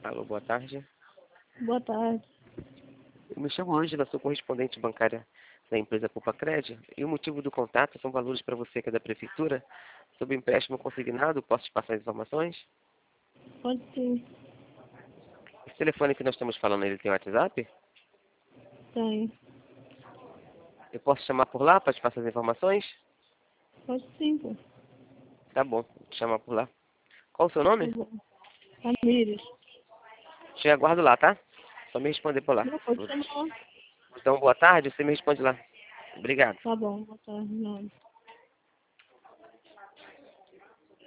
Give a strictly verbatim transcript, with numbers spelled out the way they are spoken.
Alô, boa tarde. Boa tarde. Eu me chamo Ângela, sou correspondente bancária da empresa Culpacred e o motivo do contato são valores para você que é da prefeitura sobre empréstimo consignado. Posso te passar as informações? Pode sim. Esse telefone que nós estamos falando, ele tem WhatsApp? Tem. Eu posso chamar por lá para te passar as informações? Pode sim, pô. Tá bom, vou te chamar por lá. Qual o seu Tá nome? bom. Ramírez. Te aguardo lá, tá? Só me responder por lá. Não, pode chamar. Então, boa tarde, você me responde lá. Obrigado. Tá bom, boa tarde. Não.